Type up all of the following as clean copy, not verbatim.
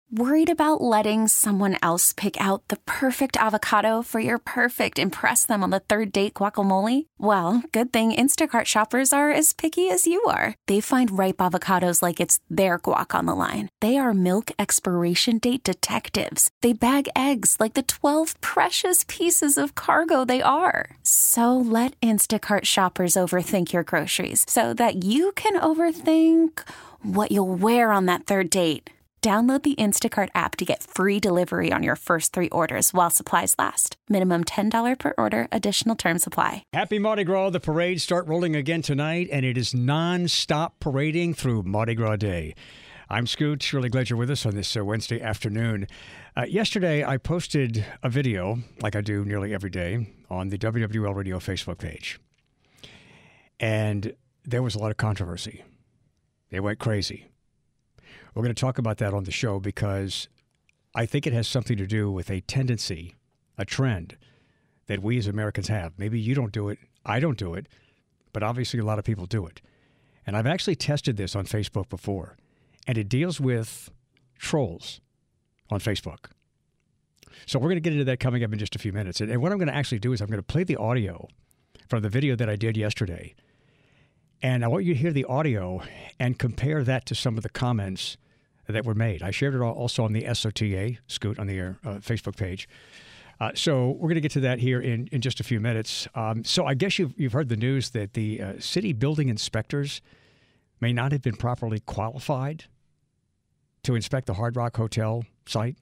Worried about letting someone else pick out the perfect avocado for your perfect impress them on the third date guacamole? Well, good thing Instacart shoppers are as picky as you are. They find ripe avocados like it's their guac on the line. They are milk expiration date detectives. They bag eggs like the 12 precious pieces of cargo they are. So let Instacart shoppers overthink your groceries so that you can overthink what you'll wear on that third date. Download the Instacart app to get free delivery on your first 3 orders while supplies last. Minimum $10 per order. Additional terms apply. Happy Mardi Gras. The parades start rolling again tonight, and it is non-stop parading through Mardi Gras Day. I'm Scooch. Really glad you're with us on this Wednesday afternoon. Yesterday, I posted a video, like I do nearly every day, on the WWL Radio Facebook page. And there was a lot of controversy. They went crazy. We're going to talk about that on the show because I think it has something to do with a tendency, a trend that we as Americans have. Maybe you don't do it, I don't do it, but obviously a lot of people do it. And I've actually tested this on Facebook before, and it deals with trolls on Facebook. So we're going to get into that coming up in just a few minutes. And what I'm going to actually do is I'm going to play the audio from the video that I did yesterday. And I want you to hear the audio and compare that to some of the comments that were made. I shared it also on the SOTA, Scoot, on the Facebook page. So we're going to get to that here in just a few minutes. So I guess you've heard the news that the city building inspectors may not have been properly qualified to inspect the Hard Rock Hotel site.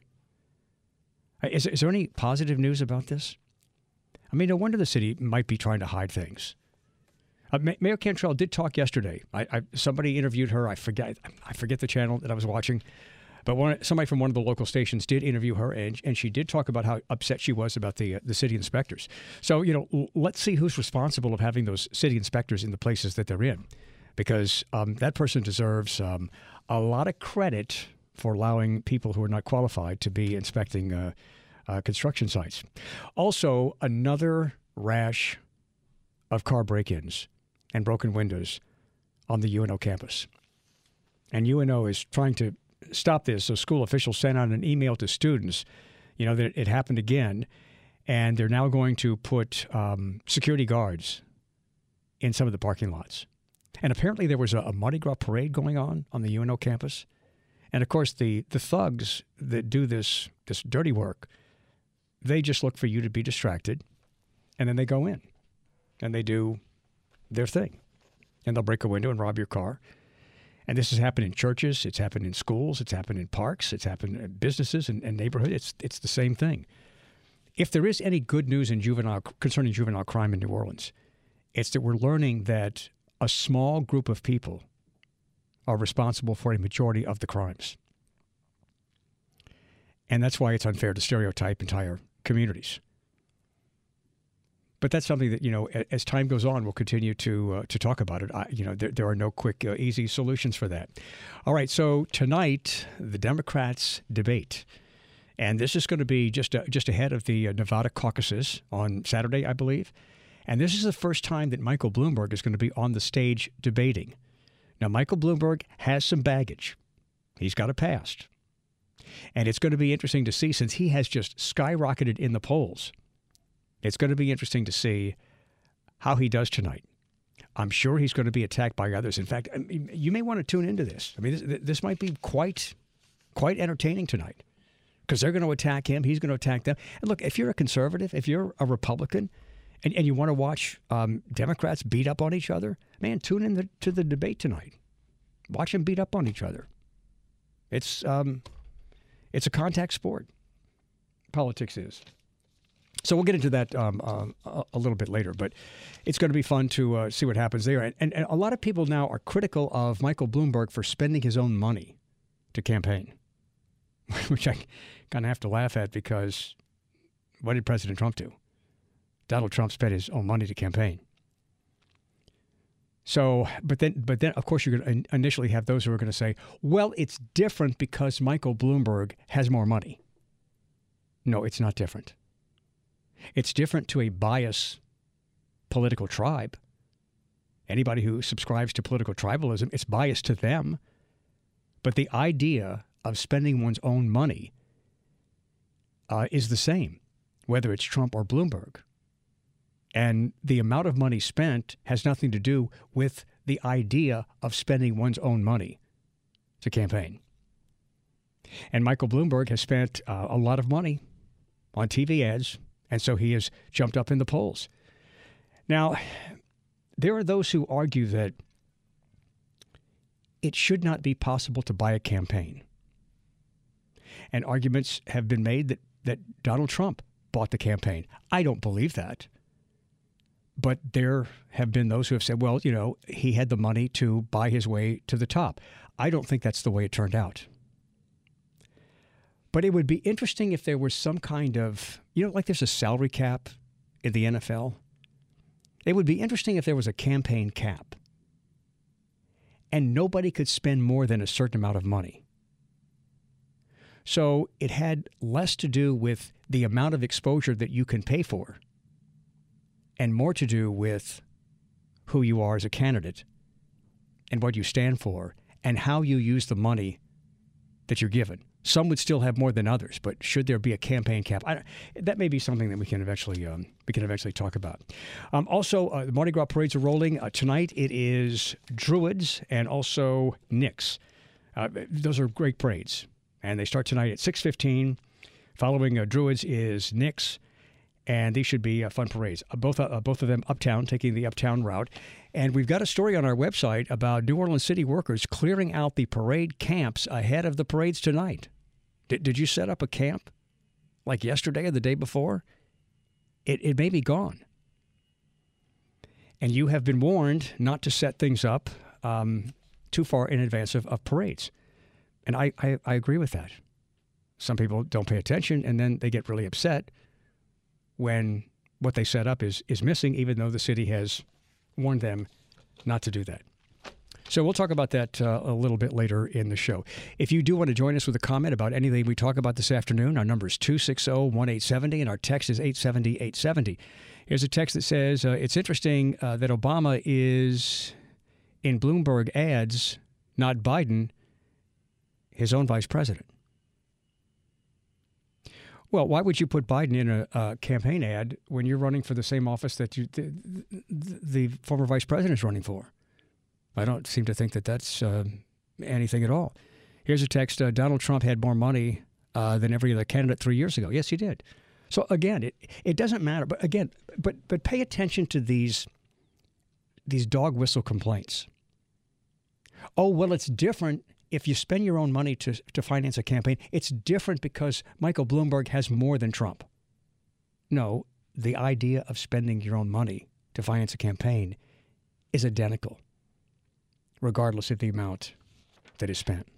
Is there any positive news about this? I mean, no wonder the city might be trying to hide things. Mayor Cantrell did talk yesterday. Somebody interviewed her. I forget the channel that I was watching, but somebody from one of the local stations did interview her, and she did talk about how upset she was about the city inspectors. So, let's see who's responsible of having those city inspectors in the places that they're in, because that person deserves a lot of credit for allowing people who are not qualified to be inspecting construction sites. Also, another rash of car break-ins and broken windows on the UNO campus. And UNO is trying to stop this, so school officials sent out an email to students, that it happened again, and they're now going to put security guards in some of the parking lots. And apparently there was a Mardi Gras parade going on the UNO campus. And, of course, the thugs that do this dirty work, they just look for you to be distracted, and then they go in, and they do their thing. And they'll break a window and rob your car. And this has happened in churches. It's happened in schools. It's happened in parks. It's happened in businesses and neighborhoods. It's the same thing. If there is any good news concerning juvenile crime in New Orleans, it's that we're learning that a small group of people are responsible for a majority of the crimes. And that's why it's unfair to stereotype entire communities. But that's something that, as time goes on, we'll continue to talk about it. There are no quick, easy solutions for that. All right, so tonight, the Democrats debate. And this is going to be just ahead of the Nevada caucuses on Saturday, I believe. And this is the first time that Michael Bloomberg is going to be on the stage debating. Now, Michael Bloomberg has some baggage. He's got a past. And it's going to be interesting to see, since he has just skyrocketed in the polls. It's going to be interesting to see how he does tonight. I'm sure he's going to be attacked by others. In fact, you may want to tune into this. I mean, this might be quite entertaining tonight, because they're going to attack him. He's going to attack them. And look, if you're a conservative, if you're a Republican, and you want to watch Democrats beat up on each other, man, tune in to the debate tonight. Watch them beat up on each other. It's a contact sport. Politics is. So we'll get into that a little bit later, but it's going to be fun to see what happens there. And a lot of people now are critical of Michael Bloomberg for spending his own money to campaign, which I kind of have to laugh at, because what did President Trump do? Donald Trump spent his own money to campaign. So, but then, of course, you're going to initially have those who are going to say, well, it's different because Michael Bloomberg has more money. No, it's not different. It's different to a biased political tribe. Anybody who subscribes to political tribalism, it's biased to them. But the idea of spending one's own money is the same, whether it's Trump or Bloomberg. And the amount of money spent has nothing to do with the idea of spending one's own money to campaign. And Michael Bloomberg has spent a lot of money on TV ads, and so he has jumped up in the polls. Now, there are those who argue that it should not be possible to buy a campaign. And arguments have been made that Donald Trump bought the campaign. I don't believe that. But there have been those who have said, well, he had the money to buy his way to the top. I don't think that's the way it turned out. But it would be interesting if there was some kind of, like there's a salary cap in the NFL. It would be interesting if there was a campaign cap and nobody could spend more than a certain amount of money. So it had less to do with the amount of exposure that you can pay for and more to do with who you are as a candidate and what you stand for and how you use the money that you're given. Some would still have more than others, but should there be a campaign cap? That may be something that we can eventually talk about. Also, the Mardi Gras parades are rolling tonight. It is Druids and also Knicks. Those are great parades, and they start tonight at 6:15. Following Druids is Knicks, and these should be fun parades. Both of them uptown, taking the uptown route. And we've got a story on our website about New Orleans city workers clearing out the parade camps ahead of the parades tonight. Did you set up a camp like yesterday or the day before? It may be gone. And you have been warned not to set things up too far in advance of parades. And I agree with that. Some people don't pay attention, and then they get really upset when what they set up is missing, even though the city has warned them not to do that. So we'll talk about that a little bit later in the show. If you do want to join us with a comment about anything we talk about this afternoon, our number is 260-1870, and our text is 870-870. Here's a text that says, it's interesting that Obama is in Bloomberg ads, not Biden, his own vice president. Well, why would you put Biden in a campaign ad when you're running for the same office that the former vice president is running for? I don't seem to think that that's anything at all. Here's a text. Donald Trump had more money than every other candidate 3 years ago. Yes, he did. So, again, it doesn't matter. But, again, but pay attention to these dog whistle complaints. Oh, well, it's different. If you spend your own money to finance a campaign, it's different because Michael Bloomberg has more than Trump. No, the idea of spending your own money to finance a campaign is identical, regardless of the amount that is spent.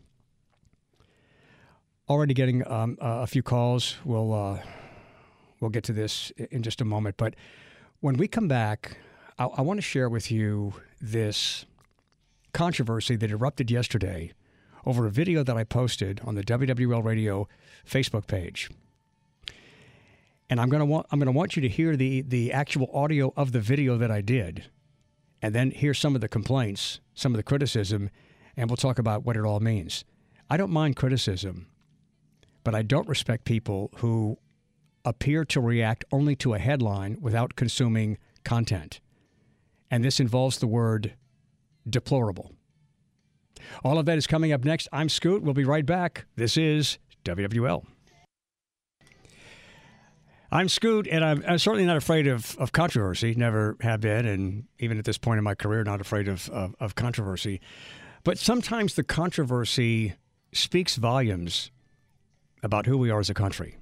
Already getting a few calls. We'll get to this in just a moment. But when we come back, I want to share with you this controversy that erupted yesterday over a video that I posted on the WWL Radio Facebook page. And I'm going to want you to hear the actual audio of the video that I did, and then hear some of the complaints, some of the criticism, and we'll talk about what it all means. I don't mind criticism, but I don't respect people who appear to react only to a headline without consuming content. And this involves the word deplorable. All of that is coming up next. I'm Scoot. We'll be right back. This is WWL. I'm Scoot, and I'm certainly not afraid of controversy. Never have been, and even at this point in my career, not afraid of controversy. But sometimes the controversy speaks volumes about who we are as a country.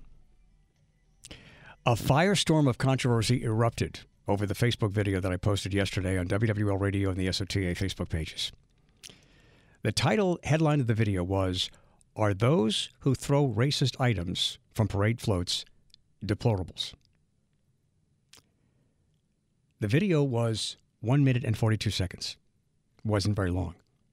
A firestorm of controversy erupted over the Facebook video that I posted yesterday on WWL Radio and the SOTA Facebook pages. The headline of the video was, "Are those who throw racist items from parade floats deplorables?" The video was 1 minute and 42 seconds. It wasn't very long.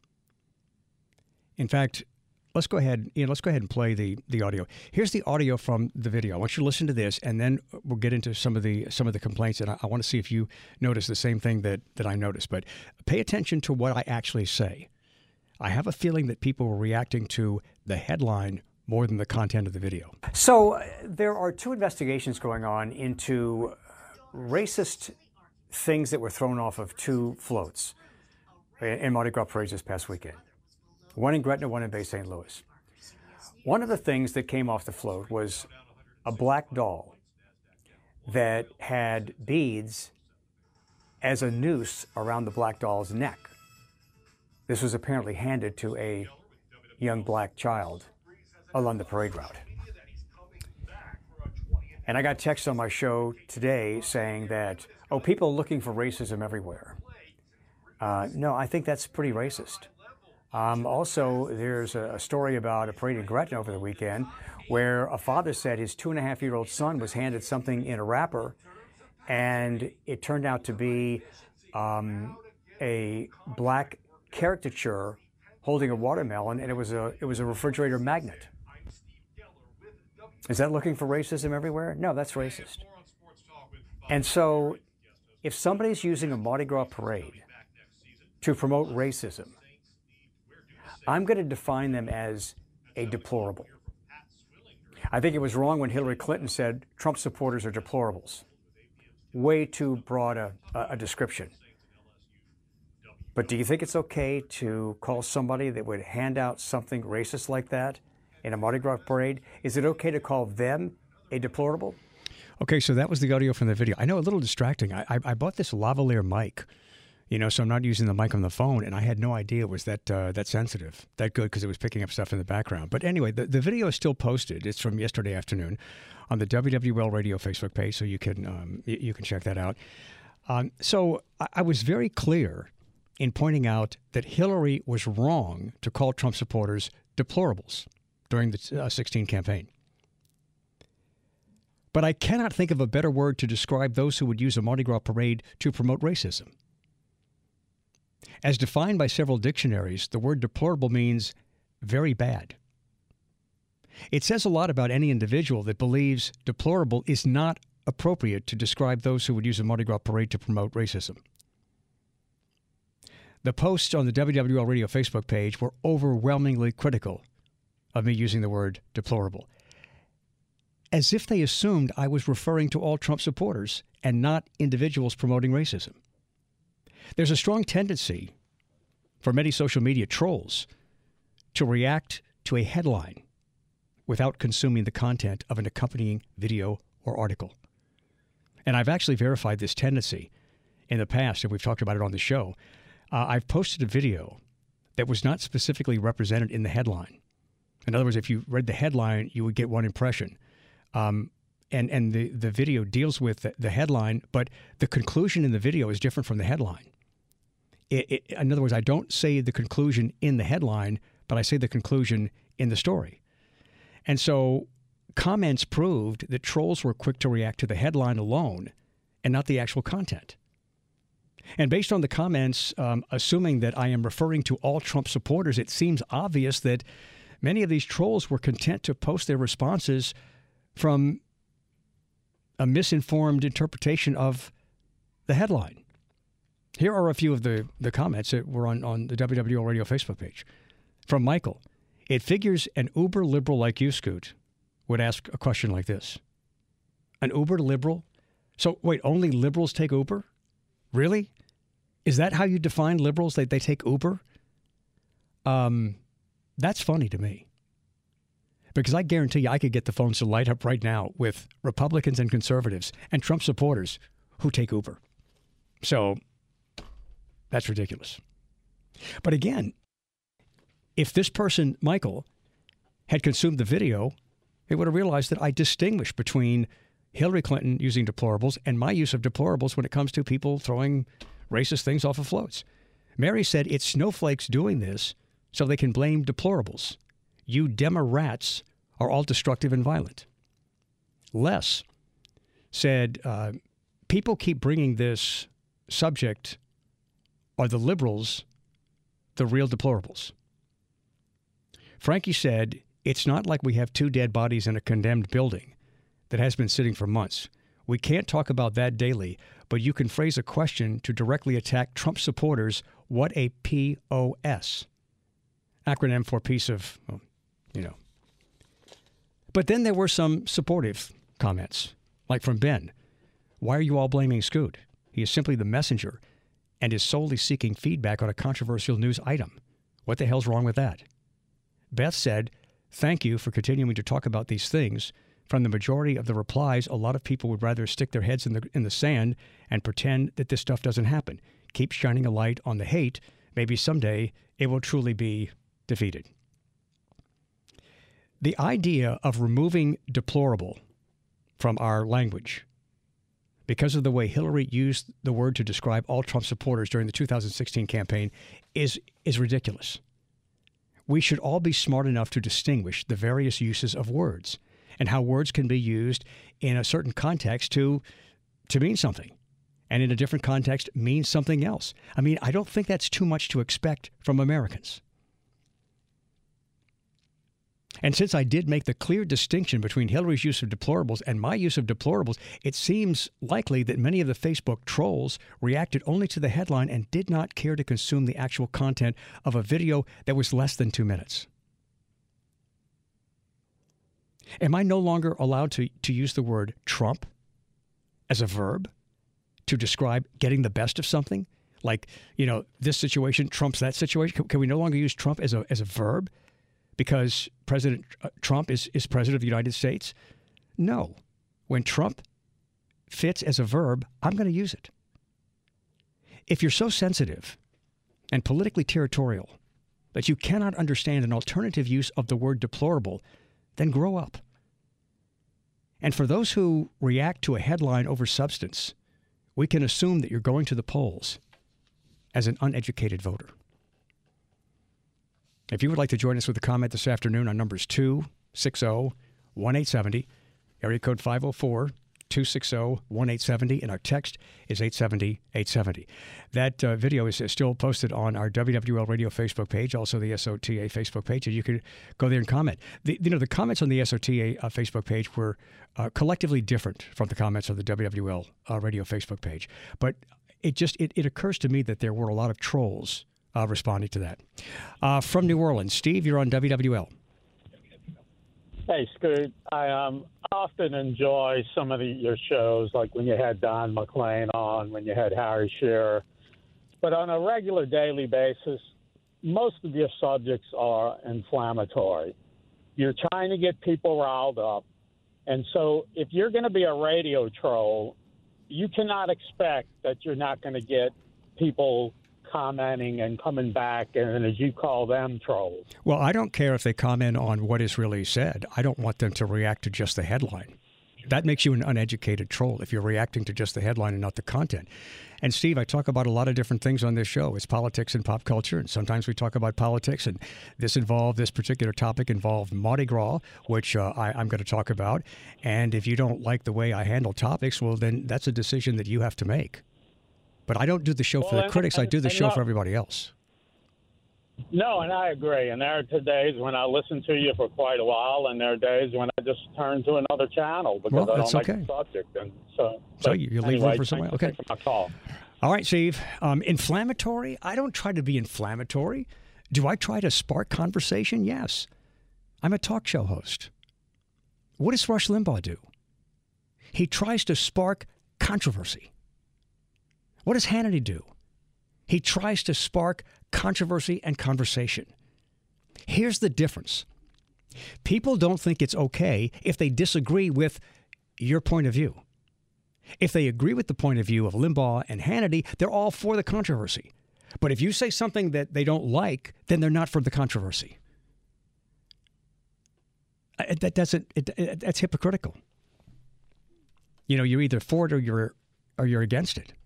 In fact, let's go ahead and play the audio. Here's the audio from the video. I want you to listen to this, and then we'll get into some of the complaints, and I want to see if you notice the same thing that I noticed. But pay attention to what I actually say. I have a feeling that people were reacting to the headline more than the content of the video. So there are two investigations going on into racist things that were thrown off of two floats in Mardi Gras parades this past weekend. One in Gretna, one in Bay St. Louis. One of the things that came off the float was a black doll that had beads as a noose around the black doll's neck. This was apparently handed to a young black child along the parade route. And I got text on my show today saying that, people are looking for racism everywhere. No, I think that's pretty racist. Also, there's a story about a parade in Gretna over the weekend where a father said his 2.5-year-old son was handed something in a wrapper, and it turned out to be a black caricature holding a watermelon, and it was a refrigerator magnet. Is that looking for racism everywhere? No, that's racist. And so, if somebody's using a Mardi Gras parade to promote racism, I'm going to define them as a deplorable. I think it was wrong when Hillary Clinton said Trump supporters are deplorables. Way too broad a description. But do you think it's okay to call somebody that would hand out something racist like that in a Mardi Gras parade? Is it okay to call them a deplorable? Okay, so that was the audio from the video. I know, a little distracting. I bought this lavalier mic, so I'm not using the mic on the phone, and I had no idea it was that sensitive, that good, because it was picking up stuff in the background. But anyway, the video is still posted. It's from yesterday afternoon on the WWL Radio Facebook page, so you can check that out. So I was very clear in pointing out that Hillary was wrong to call Trump supporters deplorables during the 2016 campaign. But I cannot think of a better word to describe those who would use a Mardi Gras parade to promote racism. As defined by several dictionaries, the word deplorable means very bad. It says a lot about any individual that believes deplorable is not appropriate to describe those who would use a Mardi Gras parade to promote racism. The posts on the WWL Radio Facebook page were overwhelmingly critical of me using the word deplorable, as if they assumed I was referring to all Trump supporters and not individuals promoting racism. There's a strong tendency for many social media trolls to react to a headline without consuming the content of an accompanying video or article. And I've actually verified this tendency in the past, and we've talked about it on the show. I've posted a video that was not specifically represented in the headline. In other words, if you read the headline, you would get one impression. And the video deals with the headline, but the conclusion in the video is different from the headline. In other words, I don't say the conclusion in the headline, but I say the conclusion in the story. And so comments proved that trolls were quick to react to the headline alone and not the actual content. And based on the comments, assuming that I am referring to all Trump supporters, it seems obvious that many of these trolls were content to post their responses from a misinformed interpretation of the headline. Here are a few of the comments that were on the WWL Radio Facebook page. From Michael: it figures an uber liberal like you, Scoot, would ask a question like this. An uber liberal? So wait, only liberals take Uber? Really? Is that how you define liberals? They take Uber? That's funny to me. Because I guarantee you I could get the phones to light up right now with Republicans and conservatives and Trump supporters who take Uber. So that's ridiculous. But again, if this person, Michael, had consumed the video, they would have realized that I distinguish between Hillary Clinton using deplorables and my use of deplorables when it comes to people throwing racist things off of floats. Mary said it's snowflakes doing this so they can blame deplorables. You Demerats are all destructive and violent. Les said, people keep bringing this subject. Are the liberals the real deplorables? Frankie said, it's not like we have 2 dead bodies in a condemned building that has been sitting for months. We can't talk about that daily, but you can phrase a question to directly attack Trump supporters. What a POS. Acronym for piece of you know. But then there were some supportive comments, like from Ben. Why are you all blaming Scoot? He is simply the messenger and is solely seeking feedback on a controversial news item. What the hell's wrong with that? Beth said, thank you for continuing to talk about these things. From the majority of the replies, a lot of people would rather stick their heads in the sand and pretend that this stuff doesn't happen. Keep shining a light on the hate. Maybe someday it will truly be defeated. The idea of removing deplorable from our language because of the way Hillary used the word to describe all Trump supporters during the 2016 campaign is ridiculous. We should all be smart enough to distinguish the various uses of words and how words can be used in a certain context to mean something, and in a different context mean something else. I mean, I don't think that's too much to expect from Americans. And since I did make the clear distinction between Hillary's use of deplorables and my use of deplorables, it seems likely that many of the Facebook trolls reacted only to the headline and did not care to consume the actual content of a video that was less than 2 minutes. Am I no longer allowed to use the word Trump as a verb to describe getting the best of something? Like, you know, this situation trumps that situation. Can we no longer use Trump as a verb because President Trump is president of the United States? No. When Trump fits as a verb, I'm going to use it. If you're so sensitive and politically territorial that you cannot understand an alternative use of the word deplorable, then grow up. And for those who react to a headline over substance, we can assume that you're going to the polls as an uneducated voter. If you would like to join us with a comment this afternoon on numbers 260-1870, area code 504-260-1870, and our text is 870-870. That video is still posted on our WWL Radio Facebook page, also the SOTA Facebook page, and you can go there and comment. The comments on the SOTA Facebook page were collectively different from the comments on the WWL Radio Facebook page. But it occurs to me that there were a lot of trolls responding to that. From New Orleans, Steve, you're on WWL. Hey, Scoot. I often enjoy some of your shows, like when you had Don McLean on, when you had Harry Shearer. But on a regular daily basis, most of your subjects are inflammatory. You're trying to get people riled up. And so if you're going to be a radio troll, you cannot expect that you're not going to get people commenting and coming back, and as you call them, trolls. Well, I don't care if they comment on what is really said. I don't want them to react to just the headline. That makes you an uneducated troll if you're reacting to just the headline and not the content. And Steve, I talk about a lot of different things on this show. It's politics and pop culture, and sometimes we talk about politics. And this particular topic involved Mardi Gras, which I'm going to talk about. And if you don't like the way I handle topics, well, then that's a decision that you have to make. But I don't do the show for the critics. I do the show for everybody else. No, and I agree. And there are days when I listen to you for quite a while, and there are days when I just turn to another channel because I don't like the subject. And so you leave room for someone. Okay. My call. All right, Steve. Inflammatory? I don't try to be inflammatory. Do I try to spark conversation? Yes. I'm a talk show host. What does Rush Limbaugh do? He tries to spark controversy. What does Hannity do? He tries to spark controversy and conversation. Here's the difference. People don't think it's okay if they disagree with your point of view. If they agree with the point of view of Limbaugh and Hannity, they're all for the controversy. But if you say something that they don't like, then they're not for the controversy. That's hypocritical. You know, you're either for it or you're against it.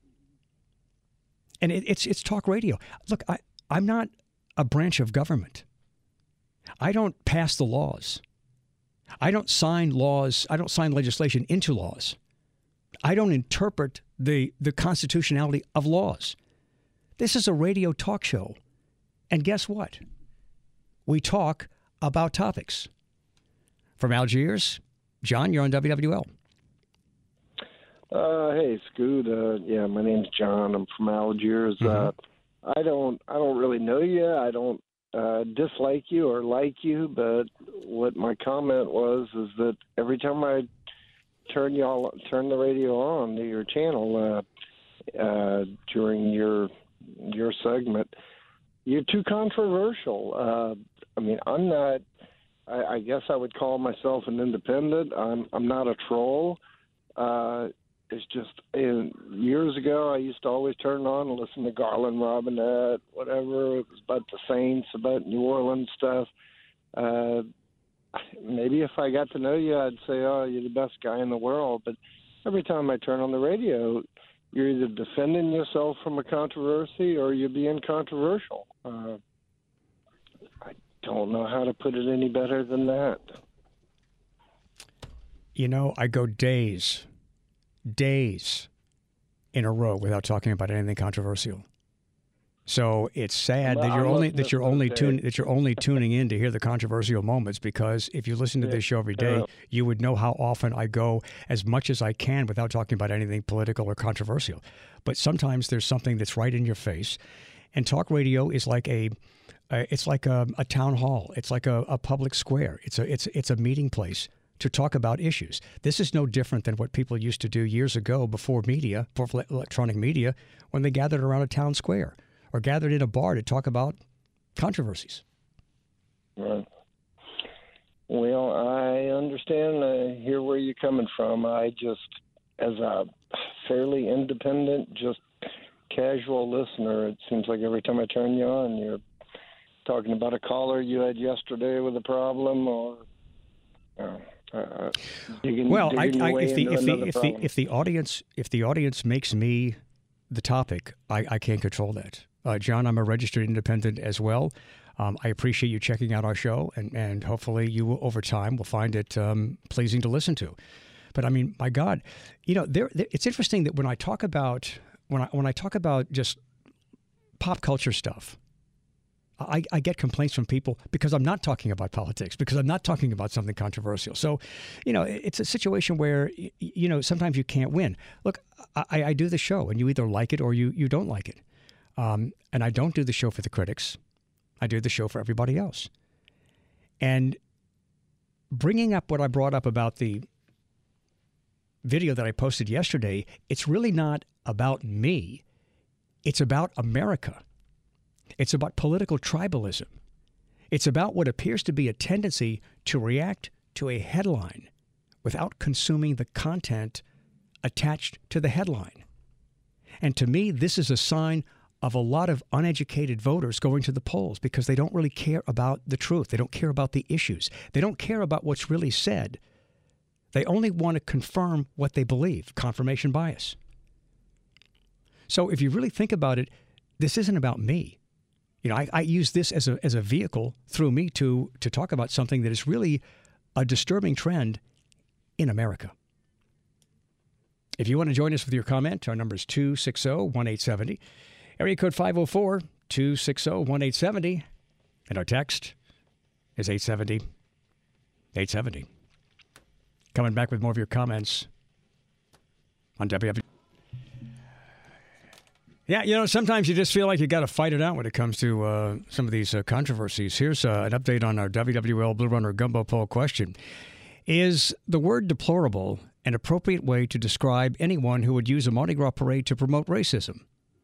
And it's talk radio. Look, I'm not a branch of government. I don't pass the laws. I don't sign laws. I don't sign legislation into laws. I don't interpret the constitutionality of laws. This is a radio talk show. And guess what? We talk about topics. From Algiers, John, you're on WWL. Hey, Scoot. Yeah, my name's John. I'm from Algiers. I don't really know you. I don't dislike you or like you, but what my comment was is that every time I turn the radio on to your channel during your segment, you're too controversial. I mean, I'm not. I guess I would call myself an independent. I'm not a troll. It's just years ago I used to always turn on and listen to Garland Robinette, whatever. It was about the Saints, about New Orleans stuff. Maybe if I got to know you, I'd say, oh, you're the best guy in the world. But every time I turn on the radio, you're either defending yourself from a controversy or you're being controversial. I don't know how to put it any better than that. You know, I go days in a row without talking about anything controversial. So it's sad that you're only tuning in to hear the controversial moments, because if you listen to this show every day, you would know how often I go as much as I can without talking about anything political or controversial. But sometimes there's something that's right in your face, and talk radio is like a town hall. It's like a public square. It's a meeting place to talk about issues. This is no different than what people used to do years ago before electronic media, when they gathered around a town square or gathered in a bar to talk about controversies. Right. Well, I understand. I hear where you're coming from. I just, as a fairly independent, just casual listener, it seems like every time I turn you on, you're talking about a caller you had yesterday with a problem, or if the audience makes me the topic, I can't control that. John, I'm a registered independent as well. I appreciate you checking out our show, and hopefully you over time will find it pleasing to listen to. But I mean, my God, you know, it's interesting that when I talk about just pop culture stuff, I get complaints from people because I'm not talking about politics, because I'm not talking about something controversial. So, you know, it's a situation where, you know, sometimes you can't win. Look, I do the show, and you either like it or you don't like it. And I don't do the show for the critics. I do the show for everybody else. And bringing up what I brought up about the video that I posted yesterday, it's really not about me. It's about America. It's about political tribalism. It's about what appears to be a tendency to react to a headline without consuming the content attached to the headline. And to me, this is a sign of a lot of uneducated voters going to the polls because they don't really care about the truth. They don't care about the issues. They don't care about what's really said. They only want to confirm what they believe, confirmation bias. So if you really think about it, this isn't about me. You know, I use this as a vehicle through me to talk about something that is really a disturbing trend in America. If you want to join us with your comment, our number is 260-1870. Area code 504-260-1870. And our text is 870-870. Coming back with more of your comments on WW. Yeah, you know, sometimes you just feel like you got to fight it out when it comes to some of these controversies. Here's an update on our WWL Blue Runner Gumbo Poll question. Is the word deplorable an appropriate way to describe anyone who would use a Mardi Gras parade to promote racism?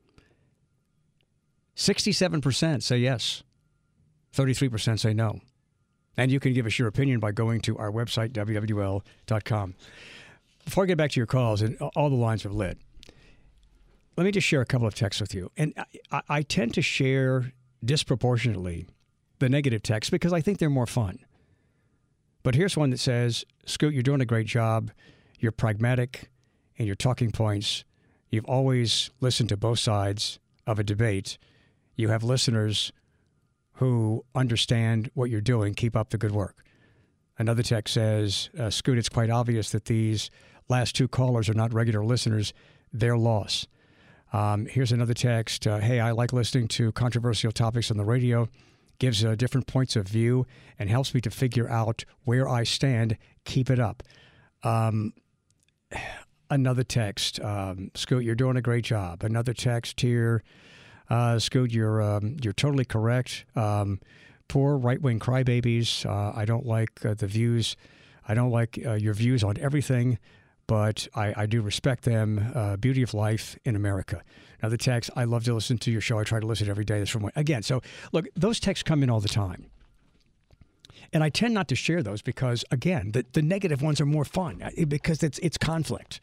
67% say yes. 33% say no. And you can give us your opinion by going to our website, WWL.com. Before I get back to your calls, and all the lines are lit, let me just share a couple of texts with you. And I tend to share disproportionately the negative texts because I think they're more fun. But here's one that says, Scoot, you're doing a great job. You're pragmatic in your talking points. You've always listened to both sides of a debate. You have listeners who understand what you're doing. Keep up the good work. Another text says, Scoot, it's quite obvious that these last two callers are not regular listeners. Their loss. Here's another text. Hey, I like listening to controversial topics on the radio. Gives different points of view and helps me to figure out where I stand. Keep it up. Another text. Scoot, you're doing a great job. Another text here. Scoot, you're totally correct. Poor right-wing crybabies. I don't like the views. I don't like your views on everything, but I do respect them. Beauty of life in America. Now, the text, I love to listen to your show. I try to listen every day. That's from again. So, look, those texts come in all the time. And I tend not to share those because, again, the negative ones are more fun because it's conflict.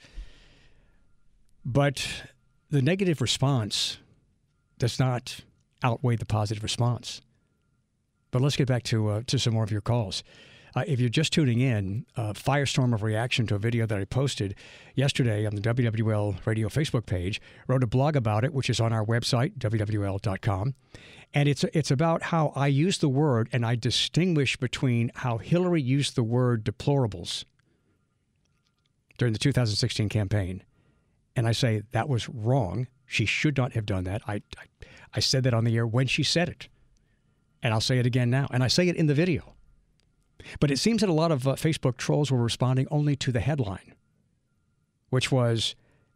But the negative response does not outweigh the positive response. But let's get back to some more of your calls. If you're just tuning in, firestorm of reaction to a video that I posted yesterday on the WWL Radio Facebook page, wrote a blog about it, which is on our website, WWL.com. And it's about how I use the word and I distinguish between how Hillary used the word deplorables during the 2016 campaign. And I say that was wrong. She should not have done that. I said that on the air when she said it. And I'll say it again now. And I say it in the video. But it seems that a lot of Facebook trolls were responding only to the headline, which was,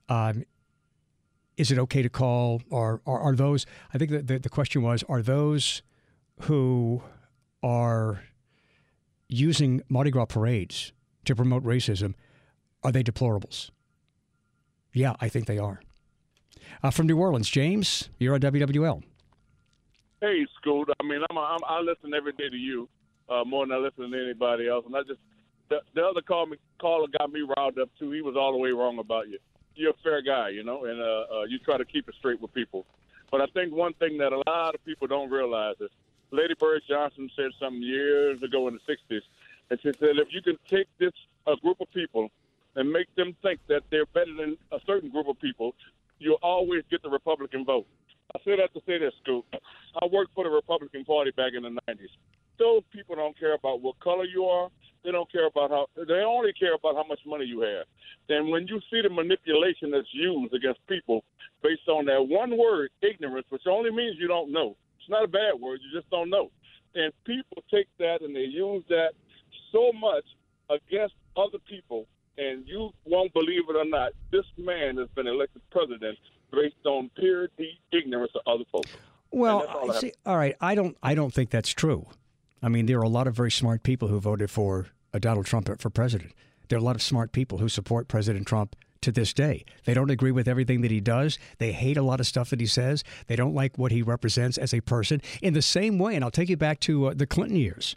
is it okay to call, or are those, I think the question was, are those who are using Mardi Gras parades to promote racism, are they deplorables? Yeah, I think they are. From New Orleans, James, you're on WWL. Hey, Scoot. I mean, I listen every day to you. More than I listen to anybody else. And the other caller got me riled up, too. He was all the way wrong about you. You're a fair guy, and you try to keep it straight with people. But I think one thing that a lot of people don't realize is Lady Bird Johnson said something years ago in the 60s, and she said, if you can take a group of people and make them think that they're better than a certain group of people, you'll always get the Republican vote. I say that to say this, Scoot. I worked for the Republican Party back in the 90s. Those people don't care about what color you are. They don't care about they only care about how much money you have. Then when you see the manipulation that's used against people based on that one word, ignorance, which only means you don't know. It's not a bad word. You just don't know. And people take that and they use that so much against other people. And you won't believe it or not, this man has been elected president based on pure deep ignorance of other folks. Well, all right, I don't think that's true. I mean, there are a lot of very smart people who voted for Donald Trump for president. There are a lot of smart people who support President Trump to this day. They don't agree with everything that he does. They hate a lot of stuff that he says. They don't like what he represents as a person. In the same way, and I'll take you back to the Clinton years,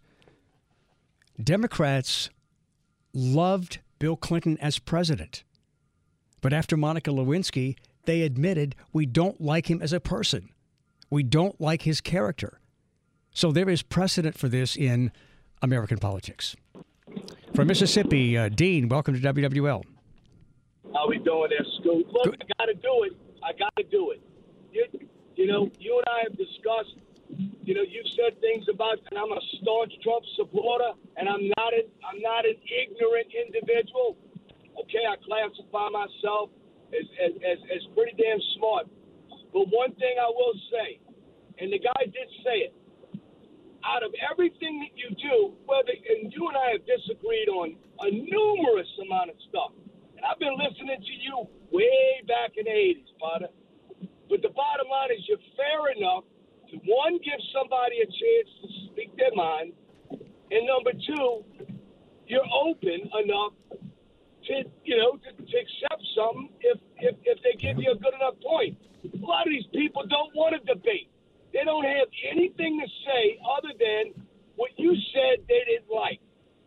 Democrats loved Bill Clinton as president. But after Monica Lewinsky, they admitted we don't like him as a person. We don't like his character. So there is precedent for this in American politics. From Mississippi, Dean, welcome to WWL. How we doing there, Scoot? Look, good. I got to do it. You know, you and I have discussed, you've said things about, and I'm a staunch Trump supporter, and I'm not an ignorant individual. Okay, I classify myself as pretty damn smart. But one thing I will say, and the guy did say it, out of everything that you do, and you and I have disagreed on a numerous amount of stuff, and I've been listening to you way back in the 80s, Potter. But the bottom line is you're fair enough to, one, give somebody a chance to speak their mind, and number two, you're open enough to accept something if they give you a good enough point. A lot of these people don't want to debate. They don't have anything to say other than what you said they didn't like.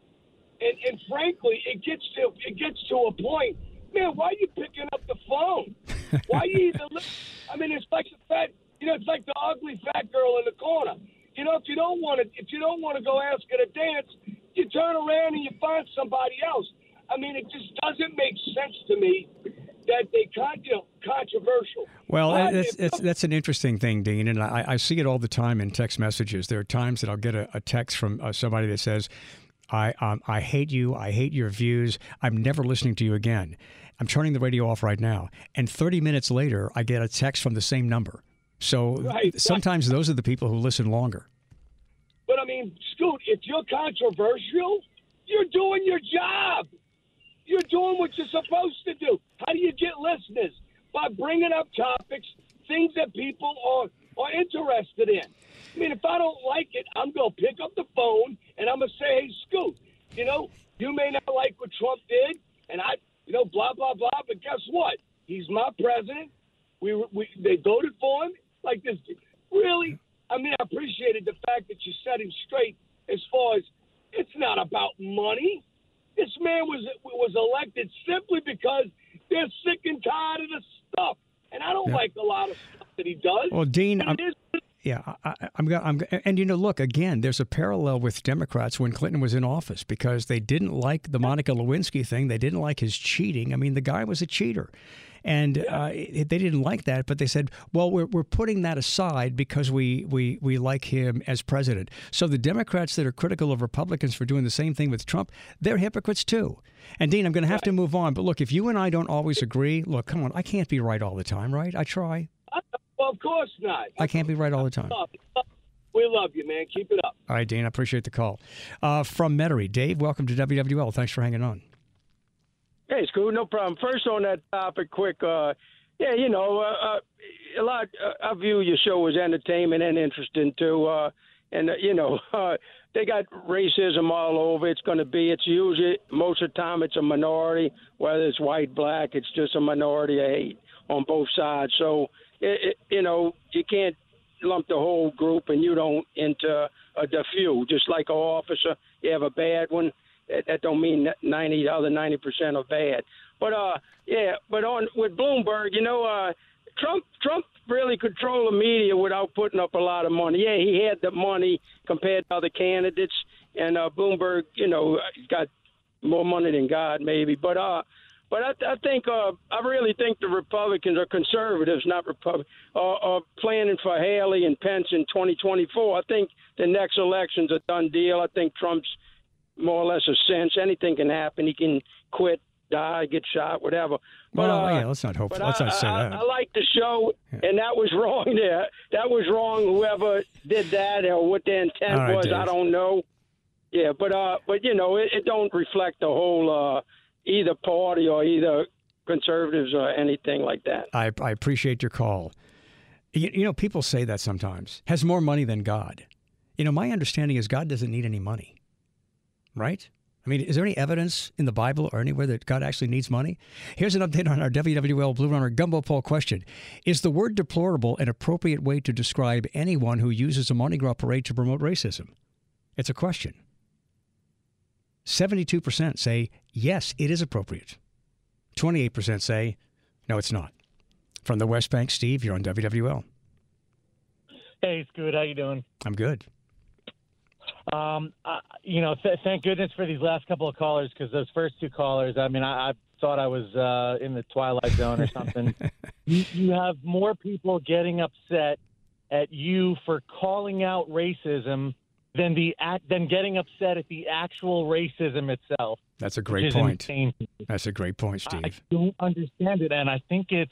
And frankly, it gets to a point, man, why are you picking up the phone? Why are you even I mean, it's like it's like the ugly fat girl in the corner. If you don't want to go ask her to dance, you turn around and you find somebody else. I mean, it just doesn't make sense to me that they controversial. Well, that's an interesting thing, Dean, and I see it all the time in text messages. There are times that I'll get a text from somebody that says, I hate you, I hate your views, I'm never listening to you again. I'm turning the radio off right now. And 30 minutes later, I get a text from the same number. So sometimes those are the people who listen longer. But, I mean, Scoot, if you're controversial, you're doing your job. You're doing what you're supposed to do. How do you get listeners? By bringing up topics, things that people interested in. I mean, if I don't like it, I'm going to pick up the phone and I'm going to say, hey, Scoot, you know, you may not like what Trump did, and blah, blah, blah, but guess what? He's my president. They voted for him. Like this, really? I mean, I appreciated the fact that you set him straight as far as it's not about money. This man was elected simply because they're sick and tired of the stuff. And I don't like a lot of stuff that he does. Well, Dean, I'm and look, again, there's a parallel with Democrats when Clinton was in office because they didn't like the Monica Lewinsky thing. They didn't like his cheating. I mean, the guy was a cheater. And they didn't like that, but they said, well, we're putting that aside because we like him as president. So the Democrats that are critical of Republicans for doing the same thing with Trump, they're hypocrites too. And, Dean, I'm going to have to move on. But, look, if you and I don't always agree, look, come on, I can't be right all the time, right? I try. Well, of course not. I can't be right all the time. We love you, man. Keep it up. All right, Dean, I appreciate the call. From Metairie, Dave, welcome to WWL. Thanks for hanging on. Hey, Scoot, no problem. First on that topic, quick, a lot. I view your show as entertainment and interesting too. They got racism all over. It's usually most of the time it's a minority, whether it's white, black. It's just a minority of hate on both sides. So you can't lump the whole group and you don't into the few. Just like an officer, you have a bad one. That don't mean that 90% are bad. But with Bloomberg, Trump really controlled the media without putting up a lot of money. Yeah, he had the money compared to other candidates, and Bloomberg, got more money than God, maybe. But I really think the Republicans are conservatives, not Republicans, are planning for Haley and Pence in 2024. I think the next election's a done deal. I think Trump's more or less a cinch. Anything can happen. He can quit, die, get shot, whatever. But, let's not hope. Let's not say that. I like the show, and that was wrong there. That was wrong. Whoever did that or what their intent was, Dave. I don't know. Yeah, but it don't reflect the whole either party or either conservatives or anything like that. I appreciate your call. People say that sometimes. Has more money than God. My understanding is God doesn't need any money. Right? I mean, is there any evidence in the Bible or anywhere that God actually needs money? Here's an update on our WWL Blue Runner Gumbo Poll question. Is the word deplorable an appropriate way to describe anyone who uses a Mardi Gras parade to promote racism? It's a question. 72% say, yes, it is appropriate. 28% say, no, it's not. From the West Bank, Steve, you're on WWL. Hey, Scoot, how you doing? I'm good. Thank goodness for these last couple of callers, because those first two callers, I mean, I thought I was in the Twilight Zone or something. You have more people getting upset at you for calling out racism than getting upset at the actual racism itself. That's a great point. That's a great point, Steve. I don't understand it, and I think it's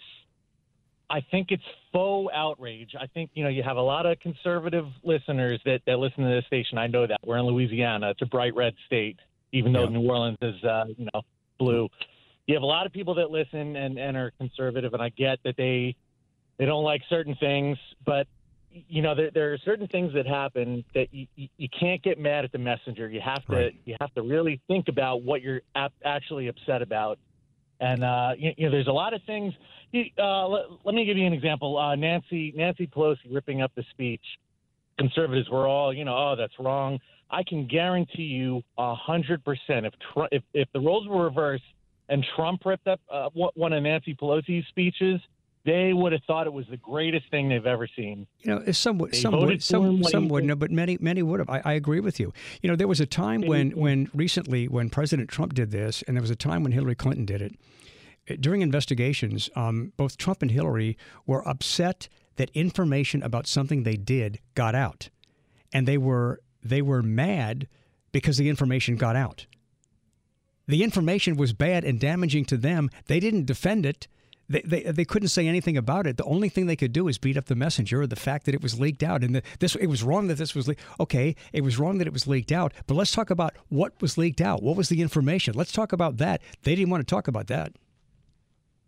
faux outrage. I think, you have a lot of conservative listeners that listen to this station. I know that. We're in Louisiana. It's a bright red state, even though New Orleans is, blue. You have a lot of people that listen and are conservative, and I get that they don't like certain things, but, there are certain things that happen that you can't get mad at the messenger. You have to really think about what you're actually upset about. And, there's a lot of things. Let me give you an example. Nancy Pelosi ripping up the speech. Conservatives were all, oh, that's wrong. I can guarantee you 100% if the roles were reversed and Trump ripped up one of Nancy Pelosi's speeches, they would have thought it was the greatest thing they've ever seen. Some would, no, but many would have. I agree with you. There was a time when President Trump did this, and there was a time when Hillary Clinton did it. During investigations, both Trump and Hillary were upset that information about something they did got out, and they were mad because the information got out. The information was bad and damaging to them. They didn't defend it. They couldn't say anything about it. The only thing they could do is beat up the messenger or the fact that it was leaked out. And it was wrong that this was leaked. Okay, it was wrong that it was leaked out. But let's talk about what was leaked out. What was the information? Let's talk about that. They didn't want to talk about that.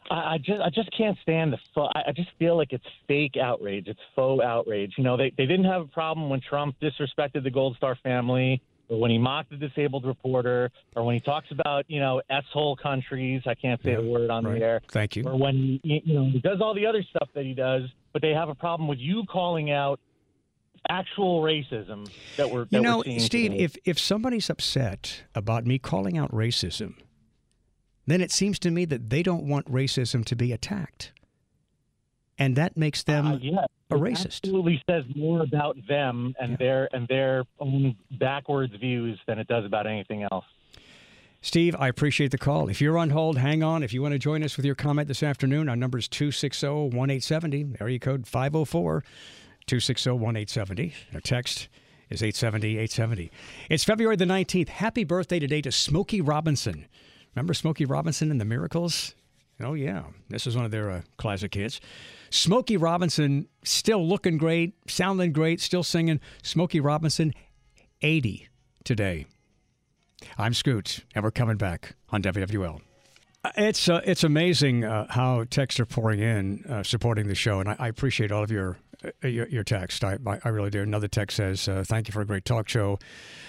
I just can't stand I just feel like it's fake outrage. It's faux outrage. You know, they didn't have a problem when Trump disrespected the Gold Star family, or when he mocked the disabled reporter, or when he talks about, you know, S-hole countries. I can't say the word on the air. Thank you. Or when he does all the other stuff that he does, but they have a problem with you calling out actual racism that we're seeing Steve, today. if somebody's upset about me calling out racism, then it seems to me that they don't want racism to be attacked. And that makes them a racist. Absolutely says more about them and their own backwards views than it does about anything else. Steve, I appreciate the call. If you're on hold, hang on. If you want to join us with your comment this afternoon, our number is 260-1870, area code 504-260-1870. Our text is 870-870. It's February the 19th. Happy birthday today to Smokey Robinson. Remember Smokey Robinson and the Miracles? Oh, yeah. This is one of their classic hits. Smokey Robinson, still looking great, sounding great, still singing. Smokey Robinson, 80 today. I'm Scoot, and we're coming back on WWL. It's amazing how texts are pouring in supporting the show, and I appreciate all of your text. I really do. Another text says, thank you for a great talk show.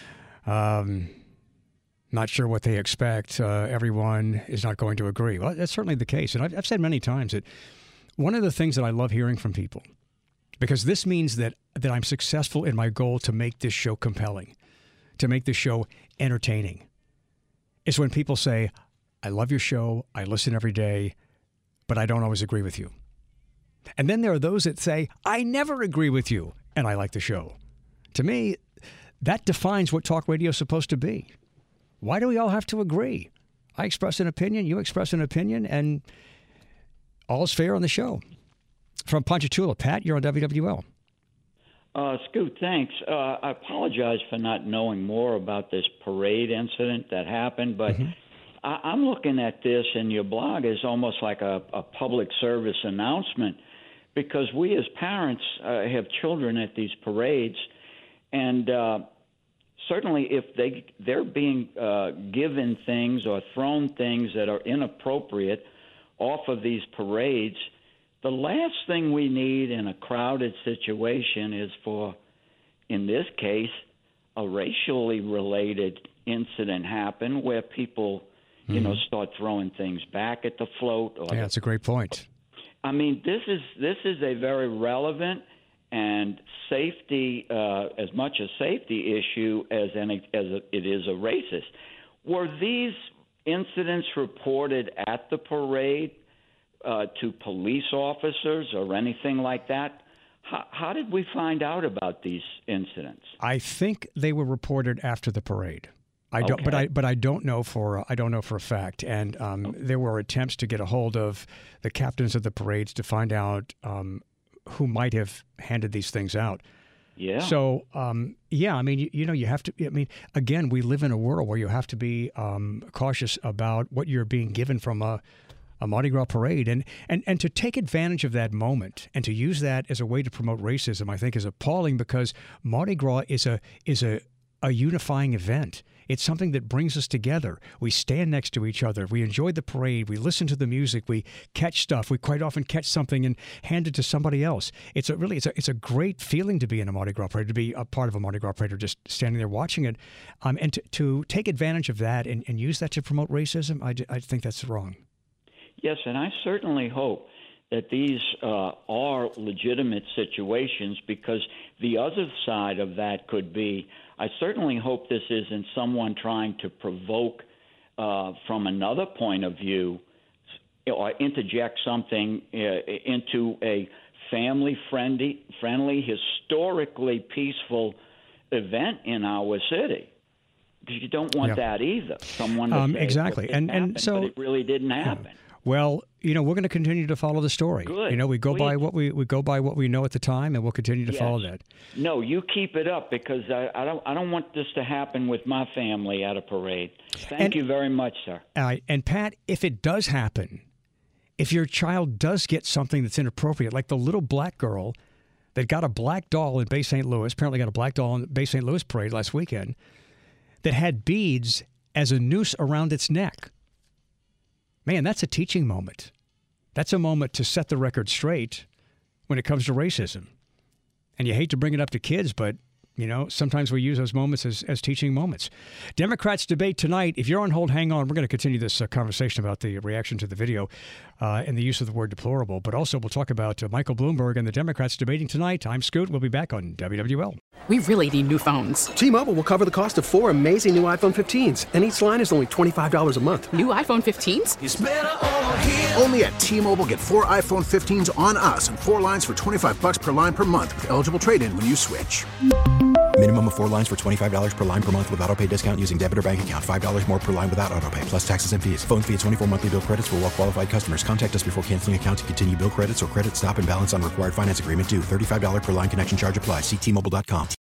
Not sure what they expect. Everyone is not going to agree. Well, that's certainly the case. And I've said many times that one of the things that I love hearing from people, because this means that I'm successful in my goal to make this show compelling, to make this show entertaining, is when people say, I love your show, I listen every day, but I don't always agree with you. And then there are those that say, I never agree with you, and I like the show. To me, that defines what talk radio is supposed to be. Why do we all have to agree? I express an opinion, you express an opinion, and all's fair on the show. From Ponchatoula, Pat, you're on WWL. Scoot, thanks. I apologize for not knowing more about this parade incident that happened, but I'm looking at this, and your blog is almost like a public service announcement, because we as parents have children at these parades, and certainly if they're being given things or thrown things that are inappropriate off of these parades, the last thing we need in a crowded situation is for, in this case, a racially related incident happen where people, start throwing things back at the float. Or that's a great point. I mean, this is a very relevant and safety, as much a safety issue as it is a racist. Were these incidents reported at the parade to police officers or anything like that? How did we find out about these incidents? I think they were reported after the parade. I don't, but I don't know for a fact. And there were attempts to get a hold of the captains of the parades to find out who might have handed these things out. Yeah. So, I mean, you have to. I mean, again, we live in a world where you have to be cautious about what you're being given from a Mardi Gras parade, and to take advantage of that moment and to use that as a way to promote racism, I think is appalling, because Mardi Gras is a unifying event. It's something that brings us together. We stand next to each other. We enjoy the parade. We listen to the music. We catch stuff. We quite often catch something and hand it to somebody else. It's a great feeling to be in a Mardi Gras parade, to be a part of a Mardi Gras parade, or just standing there watching it. And to take advantage of that and use that to promote racism, I think that's wrong. Yes, and I certainly hope that these are legitimate situations, because the other side of that could be, I certainly hope this isn't someone trying to provoke from another point of view or interject something into a family-friendly, historically peaceful event in our city. Because you don't want that either. Someone to say, exactly, and so but it really didn't happen. Well, we're going to continue to follow the story. Good. We go by what we go by what we know at the time, and we'll continue to follow that. No, you keep it up, because I don't want this to happen with my family at a parade. Thank you very much, sir. And Pat, if it does happen, if your child does get something that's inappropriate, like the little black girl that got a black doll in Bay St. Louis, apparently got a black doll in the Bay St. Louis parade last weekend, that had beads as a noose around its neck. Man, that's a teaching moment. That's a moment to set the record straight when it comes to racism. And you hate to bring it up to kids, but, sometimes we use those moments as teaching moments. Democrats debate tonight. If you're on hold, hang on. We're going to continue this conversation about the reaction to the video and the use of the word deplorable. But also we'll talk about Michael Bloomberg and the Democrats debating tonight. I'm Scoot. We'll be back on WWL. We really need new phones. T-Mobile will cover the cost of 4 amazing new iPhone 15s, and each line is only $25 a month. New iPhone 15s? It's better over here. Only at T-Mobile, get 4 iPhone 15s on us and 4 lines for $25 per line per month with eligible trade-in when you switch. Minimum of 4 lines for $25 per line per month with autopay discount using debit or bank account. $5 more per line without autopay, plus taxes and fees. Phone fee at 24 monthly bill credits for well-qualified customers. Contact us before canceling account to continue bill credits or credit stop and balance on required finance agreement due. $35 per line connection charge applies. See T-Mobile.com.